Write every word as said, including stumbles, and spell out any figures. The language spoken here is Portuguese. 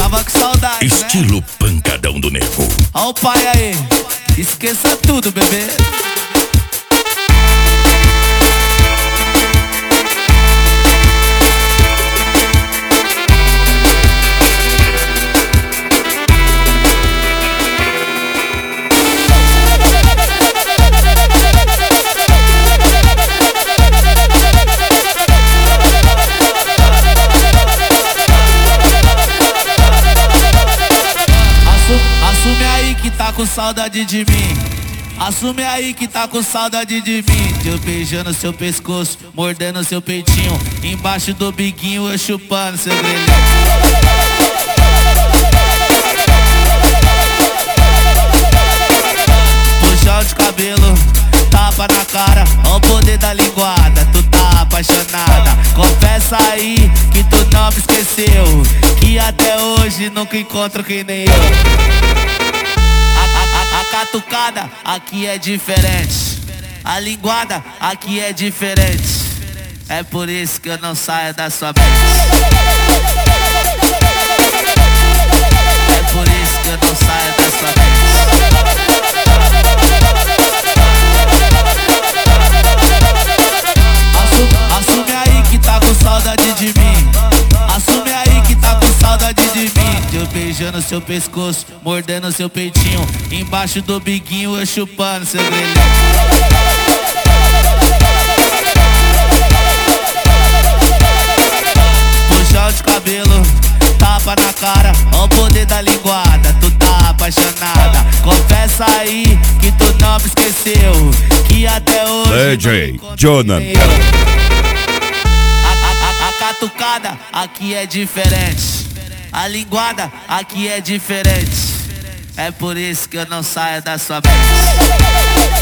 tava com saudade, Estilo né? pancadão do nego. Ó o pai aí, esqueça tudo, bebê. Assume aí que tá com saudade de mim. Assume aí que tá com saudade de mim. Eu beijando seu pescoço, mordendo seu peitinho. Embaixo do biguinho eu chupando seu grelhinho. Puxão de cabelo, tapa na cara, ó o poder da linguada. Tu tá apaixonada, confessa aí que tu não me esqueceu, que até hoje nunca encontro quem nem eu. A, a, a catucada aqui é diferente, a linguada aqui é diferente. É por isso que eu não saio da sua mente. É por isso que eu não saio da sua mente. Assume aí que tá com saudade de mim. Assume aí que tá com saudade de mim. Eu beijando seu pescoço, mordendo seu peitinho. Embaixo do biguinho eu chupando seu grelhinho. Puxão de cabelo, tapa na cara, ó o poder da linguada. Tu tá apaixonada, confessa aí que tu não me esqueceu, que até hoje D J Jonathan. A, a, a catucada aqui é diferente, a linguada aqui é diferente. É por isso que eu não saio da sua mente.